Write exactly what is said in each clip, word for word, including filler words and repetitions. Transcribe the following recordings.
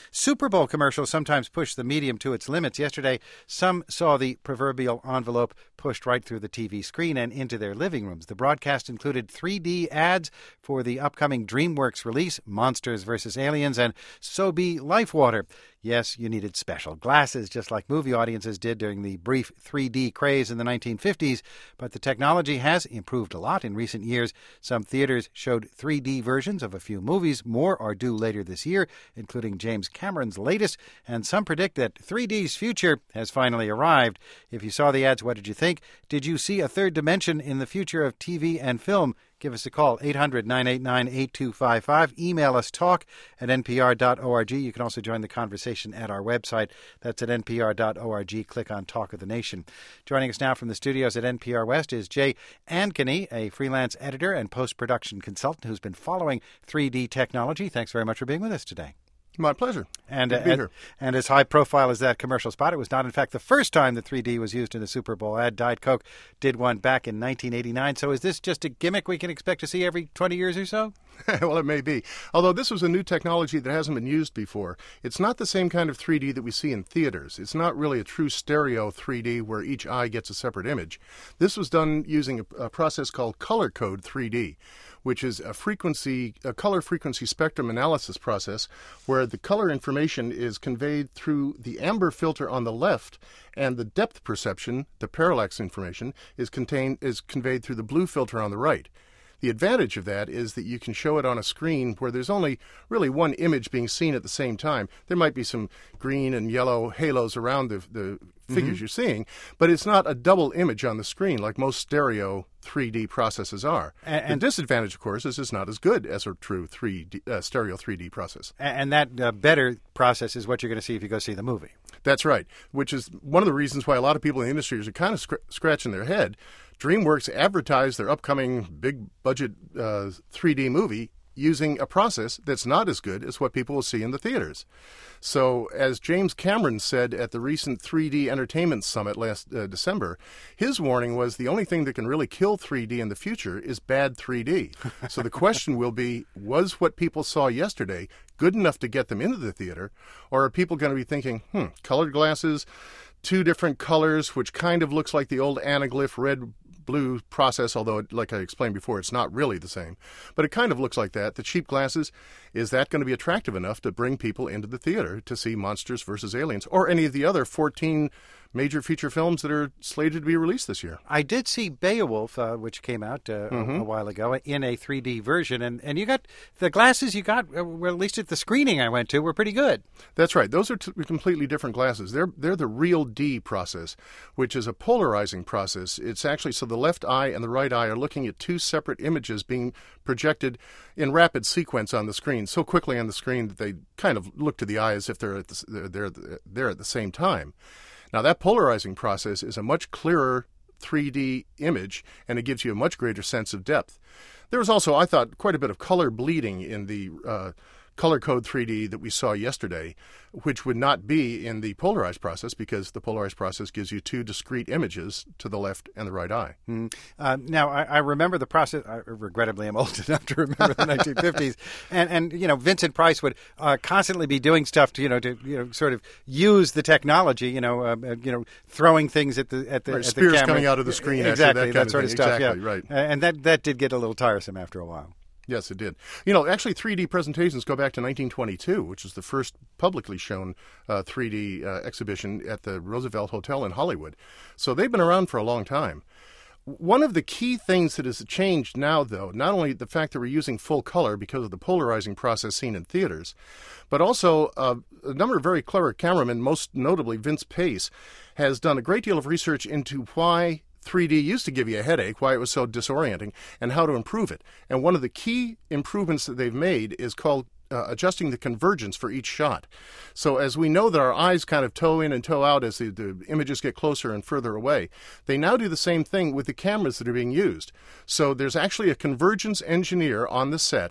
Super Bowl commercials sometimes push the medium to its limits. Yesterday, some saw the proverbial envelope pushed right through the T V screen and into their living rooms. The broadcast included three D ads for the upcoming DreamWorks release, Monsters versus. Aliens, and So Be Lifewater. Yes, you needed special glasses, just like movie audiences did during the brief three D craze in the nineteen fifties, but the technology has improved a lot in recent years. Some theaters showed three D versions of a few movies. More are due later this year, including James Cameron's latest, and some predict that three D's future has finally arrived. If you saw the ads, what did you think? Did you see a third dimension in the future of T V and film? Give us a call, eight hundred, nine eight nine, eight two five five. Email us, talk at n p r dot org. You can also join the conversation at our website. That's at n p r dot org. Click on Talk of the Nation. Joining us now from the studios at N P R West is Jay Ankeny, a freelance editor and post-production consultant who's been following three D technology. Thanks very much for being with us today. My pleasure. And, Good to be and, here. and as high profile as that commercial spot, it was not, in fact, the first time that three D was used in a Super Bowl ad. Diet Coke did one back in nineteen eighty-nine. So is this just a gimmick we can expect to see every twenty years or so? Well, it may be. Although this was a new technology that hasn't been used before. It's not the same kind of three D that we see in theaters. It's not really a true stereo three D where each eye gets a separate image. This was done using a, a process called color code three D, which is a frequency, a color frequency spectrum analysis process where the color information is conveyed through the amber filter on the left, and the depth perception, the parallax information, is contained is conveyed through the blue filter on the right. The advantage of that is that you can show it on a screen where there's only really one image being seen at the same time. There might be some green and yellow halos around the, the figures mm-hmm. you're seeing, but it's not a double image on the screen like most stereo three D processes are. And, and the disadvantage, of course, is it's not as good as a true three D, uh, stereo three D process. And that uh, better process is what you're going to see if you go see the movie. That's right, which is one of the reasons why a lot of people in the industry are kind of sc- scratching their head. DreamWorks advertised their upcoming big-budget uh, three D movie using a process that's not as good as what people will see in the theaters. So, as James Cameron said at the recent three D Entertainment Summit last uh, December, his warning was the only thing that can really kill three D in the future is bad three D. So the question will be, was what people saw yesterday good enough to get them into the theater, or are people going to be thinking, hmm, colored glasses, two different colors, which kind of looks like the old anaglyph red blue process, although, like I explained before, it's not really the same. But it kind of looks like that. The cheap glasses, is that going to be attractive enough to bring people into the theater to see Monsters versus. Aliens or any of the other fourteen major feature films that are slated to be released this year? I did see Beowulf, uh, which came out uh, mm-hmm. a, a while ago, in a three D version. And, and you got the glasses you got, uh, well, at least at the screening I went to, were pretty good. That's right. Those are t- completely different glasses. They're, they're the Real D process, which is a polarizing process. It's actually so the left eye and the right eye are looking at two separate images being projected in rapid sequence on the screen, so quickly on the screen that they kind of look to the eye as if they're at the, they're, they're there at the same time. Now, that polarizing process is a much clearer three D image, and it gives you a much greater sense of depth. There was also, I thought, quite a bit of color bleeding in the uh, color code three D that we saw yesterday, which would not be in the polarized process because the polarized process gives you two discrete images to the left and the right eye. Mm. Uh, now, I, I remember the process. I regrettably am old enough to remember the nineteen fifties. And, and, you know, Vincent Price would uh, constantly be doing stuff to, you know, to, you know, sort of use the technology, you know, uh, you know, throwing things at the at the, right, at spears the camera. coming out of the screen. Exactly, that, kind that sort of, of stuff. Exactly, yeah. right. And that, that did get a little tiresome after a while. Yes, it did. You know, actually, three D presentations go back to nineteen twenty-two, which is the first publicly shown uh, three D uh, exhibition at the Roosevelt Hotel in Hollywood. So they've been around for a long time. One of the key things that has changed now, though, not only the fact that we're using full color because of the polarizing process seen in theaters, but also uh, a number of very clever cameramen, most notably Vince Pace, has done a great deal of research into why three D used to give you a headache, why it was so disorienting, and how to improve it. And one of the key improvements that they've made is called uh, adjusting the convergence for each shot. So as we know that our eyes kind of toe in and toe out as the, the images get closer and further away, they now do the same thing with the cameras that are being used. So there's actually a convergence engineer on the set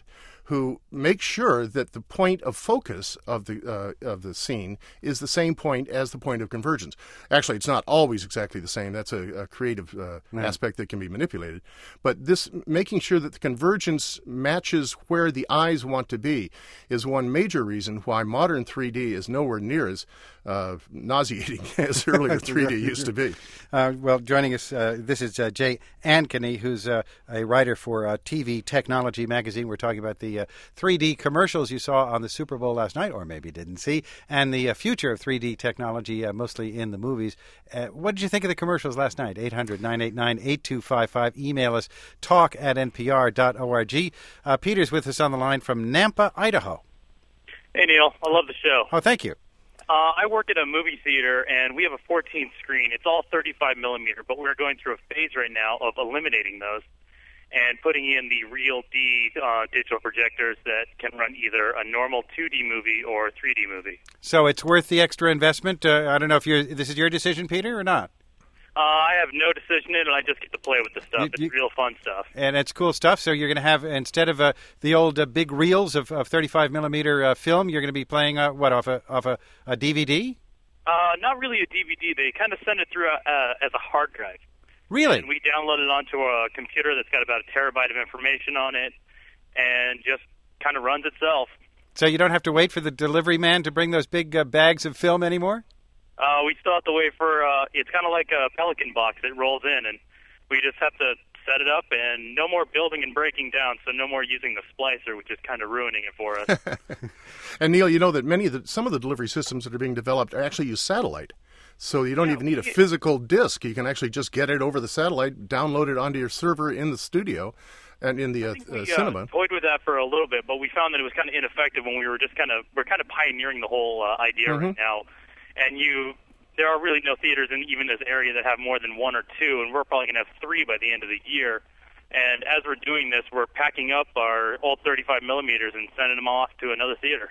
who make sure that the point of focus of the uh, of the scene is the same point as the point of convergence. Actually, it's not always exactly the same. That's a, a creative uh, right. aspect that can be manipulated. But this making sure that the convergence matches where the eyes want to be is one major reason why modern three D is nowhere near as uh, nauseating as earlier three D used to be. Uh, well, joining us, uh, this is uh, Jay Ankeny, who's uh, a writer for uh, T V Technology magazine. We're talking about the uh, three D commercials you saw on the Super Bowl last night, or maybe didn't see, and the uh, future of three D technology, uh, mostly in the movies. Uh, what did you think of the commercials last night? eight hundred, nine eight nine, eight two five five. Email us, talk at n p r dot org. Uh, Peter's with us on the line from Nampa, Idaho. Hey, Neil. I love the show. Oh, thank you. Uh, I work at a movie theater, and we have a fourteen screen. It's all thirty-five millimeter, but we're going through a phase right now of eliminating those and putting in the Real D uh, digital projectors that can run either a normal two D movie or a three D movie. So it's worth the extra investment? Uh, I don't know if you're, this is your decision, Peter, or not? Uh, I have no decision in it, and I just get to play with the stuff. You, it's you, real fun stuff. And it's cool stuff. So you're going to have, instead of uh, the old uh, big reels of, of thirty-five millimeter uh, film, you're going to be playing, uh, what, off a, off a, a D V D? Uh, not really a D V D. They kind of send it through uh, as a hard drive. Really? And we download it onto a computer that's got about a terabyte of information on it and just kind of runs itself. So you don't have to wait for the delivery man to bring those big uh, bags of film anymore? Uh, we still have to wait for, uh, it's kind of like a Pelican box that rolls in, and we just have to set it up, and no more building and breaking down, so no more using the splicer, which is kind of ruining it for us. And Neil, you know that many of the, some of the delivery systems that are being developed actually use satellite. So you don't yeah, even need a we, physical disc. You can actually just get it over the satellite, download it onto your server in the studio and in the uh, we, uh, cinema. Uh, toyed with that for a little bit, but we found that it was kind of ineffective when we were just kind of, we're kind of pioneering the whole uh, idea mm-hmm. right now. And you, there are really no theaters in even this area that have more than one or two, and we're probably going to have three by the end of the year. And as we're doing this, we're packing up our old thirty-five millimeters and sending them off to another theater.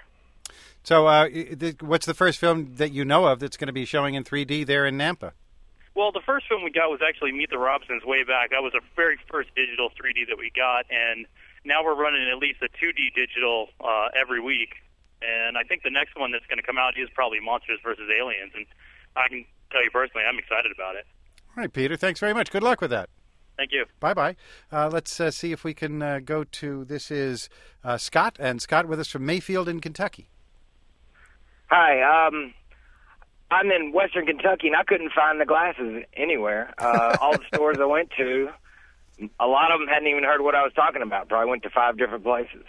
So uh, what's the first film that you know of that's going to be showing in three D there in Nampa? Well, the first film we got was actually Meet the Robsons way back. That was the very first digital three D that we got, and now we're running at least a two D digital uh, every week. And I think the next one that's going to come out is probably Monsters versus Aliens, and I can tell you personally, I'm excited about it. All right, Peter, thanks very much. Good luck with that. Thank you. Bye-bye. Uh, let's uh, see if we can uh, go to, this is uh, Scott, and Scott with us from Mayfield in Kentucky. Hi, um, I'm in Western Kentucky, and I couldn't find the glasses anywhere. Uh, all the stores I went to, a lot of them hadn't even heard what I was talking about. Probably went to five different places.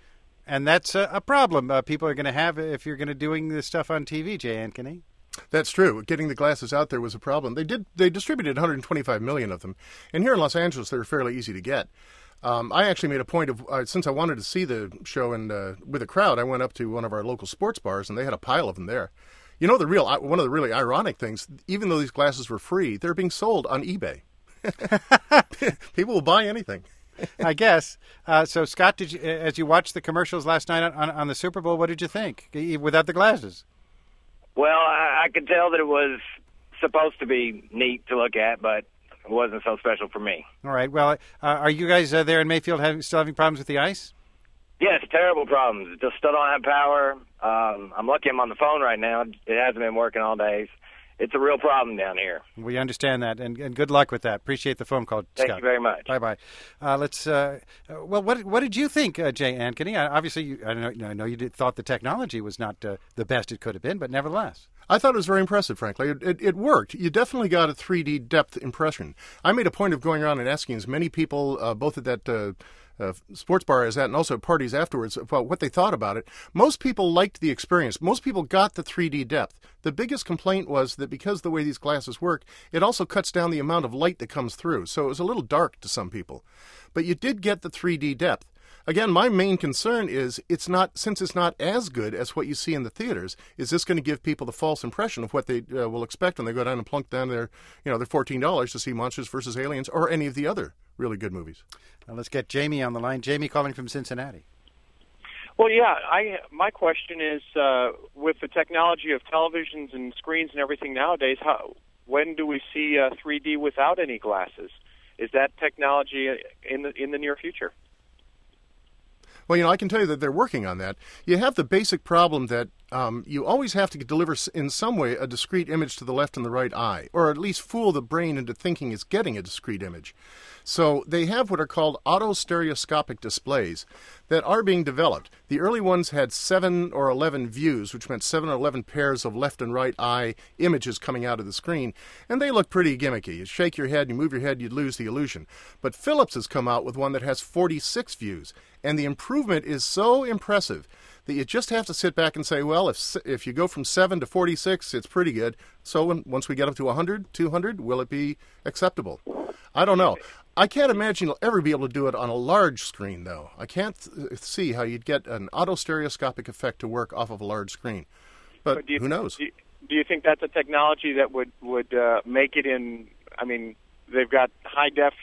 And that's a, a problem uh, people are going to have if you're going to doing this stuff on T V, Jay Ankeny. That's true. Getting the glasses out there was a problem. They did. They distributed one hundred twenty-five million of them, and here in Los Angeles, they're fairly easy to get. Um, I actually made a point of, uh, since I wanted to see the show and uh, with a crowd, I went up to one of our local sports bars, and they had a pile of them there. You know, the real one of the really ironic things, even though these glasses were free, they're being sold on eBay. People will buy anything. I guess. Uh, so, Scott, did you, as you watched the commercials last night on, on the Super Bowl, what did you think without the glasses? Well, I, I could tell that it was supposed to be neat to look at, but it wasn't so special for me. All right. Well, uh, are you guys uh, there in Mayfield having, still having problems with the ice? Yes, terrible problems. Just still don't have power. Um, I'm lucky I'm on the phone right now. It hasn't been working all day. It's a real problem down here. We understand that, and, and good luck with that. Appreciate the phone call, Thank Scott. you very much. Bye-bye. Uh, let's. Uh, well, what what did you think, uh, Jay Ankeny? Uh, obviously, you, I know I know you did, thought the technology was not uh, the best it could have been, but nevertheless. I thought it was very impressive, frankly. It, it, it worked. You definitely got a three D depth impression. I made a point of going around and asking as many people, uh, both at that uh, uh, sports bar as that and also at parties afterwards, about what they thought about it. Most people liked the experience. Most people got the three D depth. The biggest complaint was that because of the way these glasses work, it also cuts down the amount of light that comes through. So it was a little dark to some people. But you did get the three D depth. Again, my main concern is it's not, since it's not as good as what you see in the theaters, is this going to give people the false impression of what they uh, will expect when they go down and plunk down their, you know, their fourteen dollars to see Monsters versus Aliens or any of the other really good movies? Now let's get Jamie on the line. Jamie calling from Cincinnati. Well, yeah, I my question is, uh, with the technology of televisions and screens and everything nowadays, how, when do we see uh, three D without any glasses? Is that technology in the in the near future? Well, you know, I can tell you that they're working on that. You have the basic problem that um, you always have to deliver s- in some way a discrete image to the left and the right eye, or at least fool the brain into thinking it's getting a discrete image. So they have what are called autostereoscopic displays that are being developed. The early ones had seven or eleven views, which meant seven or eleven pairs of left and right eye images coming out of the screen, and they look pretty gimmicky. You shake your head, you move your head, you'd lose the illusion. But Philips has come out with one that has forty-six views, and the improvement is so impressive that you just have to sit back and say, well, if if you go from seven to forty-six, it's pretty good. So when, once we get up to one hundred, two hundred, will it be acceptable? I don't know. I can't imagine you'll ever be able to do it on a large screen, though. I can't th- see how you'd get an autostereoscopic effect to work off of a large screen. But, but do you, who knows? Do you, do you think that's a technology that would, would uh, make it in, I mean, they've got high def,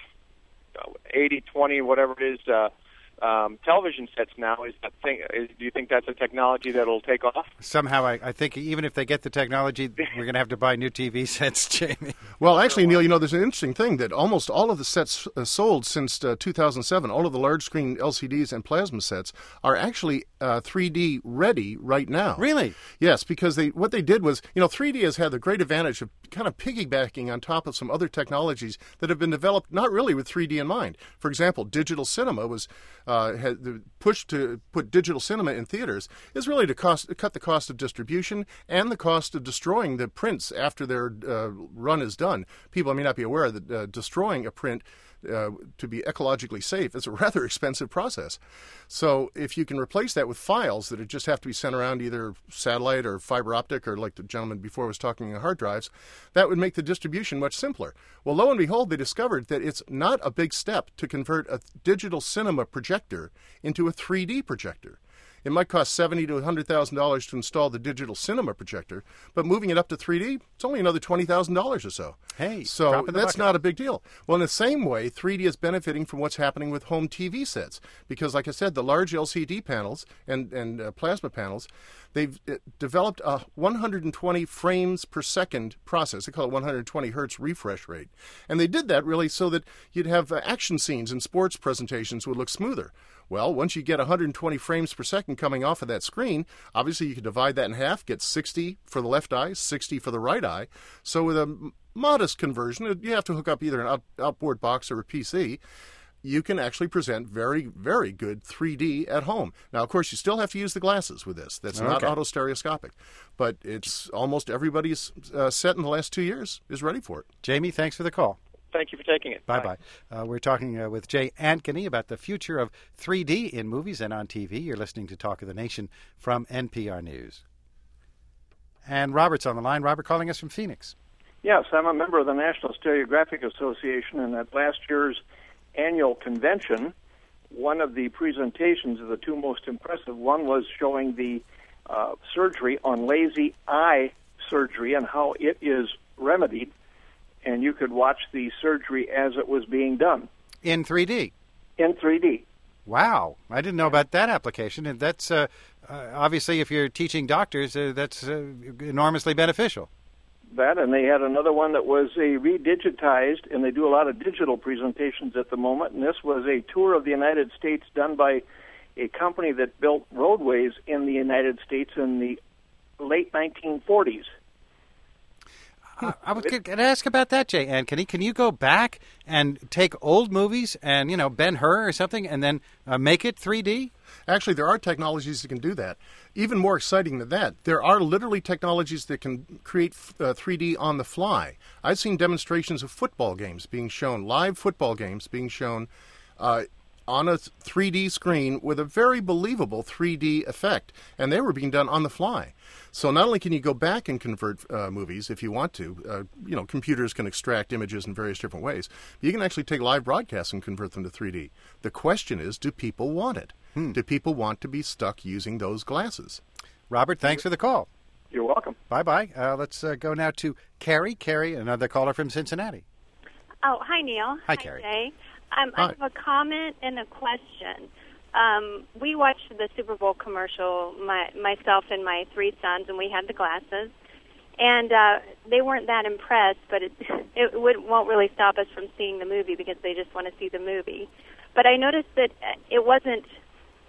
eighty twenty, whatever it is, uh, um, television sets now. Is that thing? Is, do you think that's a technology that'll take off? Somehow, I, I think even if they get the technology, we're going to have to buy new T V sets, Jamie. Well, actually, Neil, you know, there's an interesting thing that almost all of the sets uh, sold since uh, two thousand seven, all of the large screen L C Ds and plasma sets are actually uh, three D ready right now. Really? Yes, because they what they did was, you know, three D has had the great advantage of kind of piggybacking on top of some other technologies that have been developed not really with three D in mind. For example, digital cinema was uh, had the push to put digital cinema in theaters is really to cost cut the cost of distribution and the cost of destroying the prints after their uh, run is done. People may not be aware that uh, destroying a print Uh, to be ecologically safe, it's a rather expensive process. So if you can replace that with files that just have to be sent around either satellite or fiber optic, or like the gentleman before was talking, hard drives, that would make the distribution much simpler. Well, lo and behold, they discovered that it's not a big step to convert a digital cinema projector into a three D projector. It might cost seventy thousand to one hundred thousand dollars to install the digital cinema projector, but moving it up to three D, it's only another twenty thousand dollars or so. Hey, so drop in the that's bucket. not a big deal. Well, in the same way, three D is benefiting from what's happening with home T V sets, because, like I said, the large L C D panels and, and uh, plasma panels, they've uh, developed a one hundred twenty frames per second process. They call it one hundred twenty hertz refresh rate. And they did that really so that you'd have uh, action scenes and sports presentations would look smoother. Well, once you get one hundred twenty frames per second coming off of that screen, obviously you can divide that in half, get sixty for the left eye, sixty for the right eye. So with a m- modest conversion, you have to hook up either an out- outboard box or a P C. You can actually present very, very good three D at home. Now, of course, you still have to use the glasses with this. That's not Okay. autostereoscopic. But it's almost everybody's uh, set in the last two years is ready for it. Jamie, thanks for the call. Thank you for taking it. Bye-bye. Uh, we're talking uh, with Jay Ankeny about the future of three D in movies and on T V. You're listening to Talk of the Nation from N P R News. And Robert's on the line. Robert calling us from Phoenix. Yes, I'm a member of the National Stereographic Association, and at last year's annual convention, one of the presentations of the two most impressive, one was showing the uh, surgery on lazy eye surgery and how it is remedied, and you could watch the surgery as it was being done. In three D? In three D. Wow. I didn't know about that application. And that's, uh, uh, obviously, if you're teaching doctors, uh, that's uh, enormously beneficial. That, and they had another one that was a redigitized, and they do a lot of digital presentations at the moment, and this was a tour of the United States done by a company that built roadways in the United States in the late nineteen forties. I, I was going to ask about that, Jay Ankeny. Can you go back and take old movies and, you know, Ben-Hur or something and then uh, make it three D? Actually, there are technologies that can do that. Even more exciting than that, there are literally technologies that can create uh, three D on the fly. I've seen demonstrations of football games being shown, live football games being shown uh, on a three D screen with a very believable three D effect, and they were being done on the fly. So not only can you go back and convert uh, movies if you want to, uh, you know, computers can extract images in various different ways. You can actually take live broadcasts and convert them to three D. The question is, do people want it? Hmm. Do people want to be stuck using those glasses? Robert, thanks for the call. You're welcome. Bye-bye. Uh, let's uh, go now to Carrie. Carrie, another caller from Cincinnati. Oh, hi, Neil. Hi, Carrie. Jay. Um, Hi. I have a comment and a question. Um, we watched the Super Bowl commercial, my, myself and my three sons, and we had the glasses. And uh, they weren't that impressed, but it, it would, won't really stop us from seeing the movie because they just want to see the movie. But I noticed that it wasn't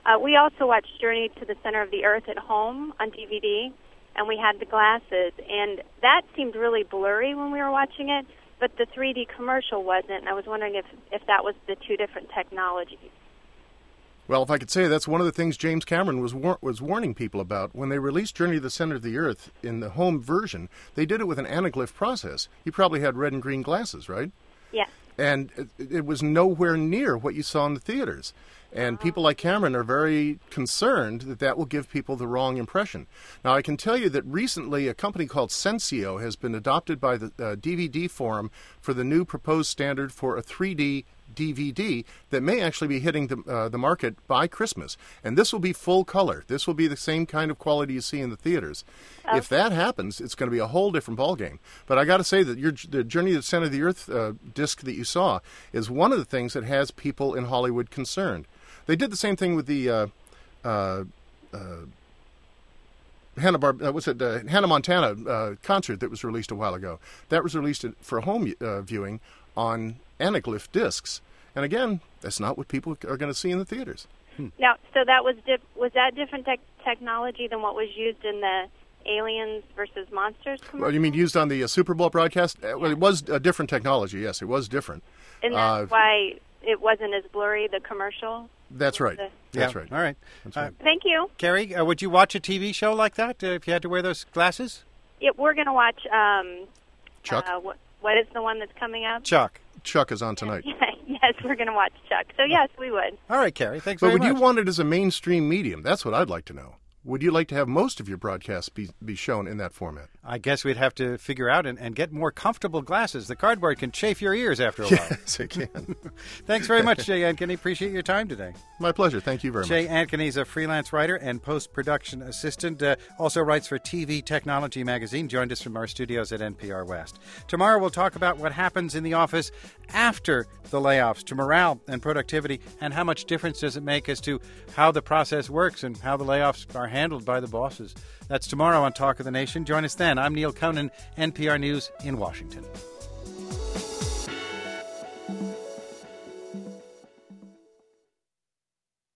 Uh, we also watched Journey to the Center of the Earth at home on D V D, and we had the glasses, and that seemed really blurry when we were watching it, but the three D commercial wasn't, and I was wondering if, if that was the two different technologies. Well, if I could say, that's one of the things James Cameron was war- was warning people about. When they released Journey to the Center of the Earth in the home version, they did it with an anaglyph process. You probably had red and green glasses, right? Yes. And it, it was nowhere near what you saw in the theaters. And Oh. people like Cameron are very concerned that that will give people the wrong impression. Now, I can tell you that recently a company called Sensio has been adopted by the uh, D V D Forum for the new proposed standard for a three D D V D that may actually be hitting the, uh, the market by Christmas. And this will be full color. This will be the same kind of quality you see in the theaters. Okay. If that happens, it's going to be a whole different ballgame. But I got to say that your, the Journey to the Center of the Earth uh, disc that you saw is one of the things that has people in Hollywood concerned. They did the same thing with the uh, uh, uh, Hannah, Bar- uh, what's it, uh, Hannah Montana uh, concert that was released a while ago. That was released for home uh, viewing on anaglyph discs. And again, that's not what people are going to see in the theaters. Hmm. Now, so that was dip- was that different te- technology than what was used in the Aliens versus Monsters commercial? Well, you mean used on the uh, Super Bowl broadcast? Uh, well, it was a different technology, yes. It was different. And that's uh, why it wasn't as blurry, the commercial? That's right. The- That's Yeah. right. All right. That's Uh, right. Thank you. Carrie, uh, would you watch a T V show like that uh, if you had to wear those glasses? Yeah, we're going to watch, um, Chuck? uh, what, what is the one that's coming up? Chuck. Chuck is on tonight. Yes, we're going to watch Chuck. So, yes, we would. All right, Carrie. Thanks But very would much. you want it as a mainstream medium? That's what I'd like to know. Would you like to have most of your broadcasts be, be shown in that format? I guess we'd have to figure out and, and get more comfortable glasses. The cardboard can chafe your ears after a while. Yes, I can. Thanks very much, Jay Ankeny. Appreciate your time today. My pleasure. Thank you very Jay much. Ankeny a freelance writer and post-production assistant. Uh, also writes for T V Technology Magazine. Joined us from our studios at N P R West. Tomorrow we'll talk about what happens in the office after the layoffs to morale and productivity, and how much difference does it make as to how the process works and how the layoffs are handled by the bosses. That's tomorrow on Talk of the Nation. Join us then. I'm Neil Conan, N P R News in Washington.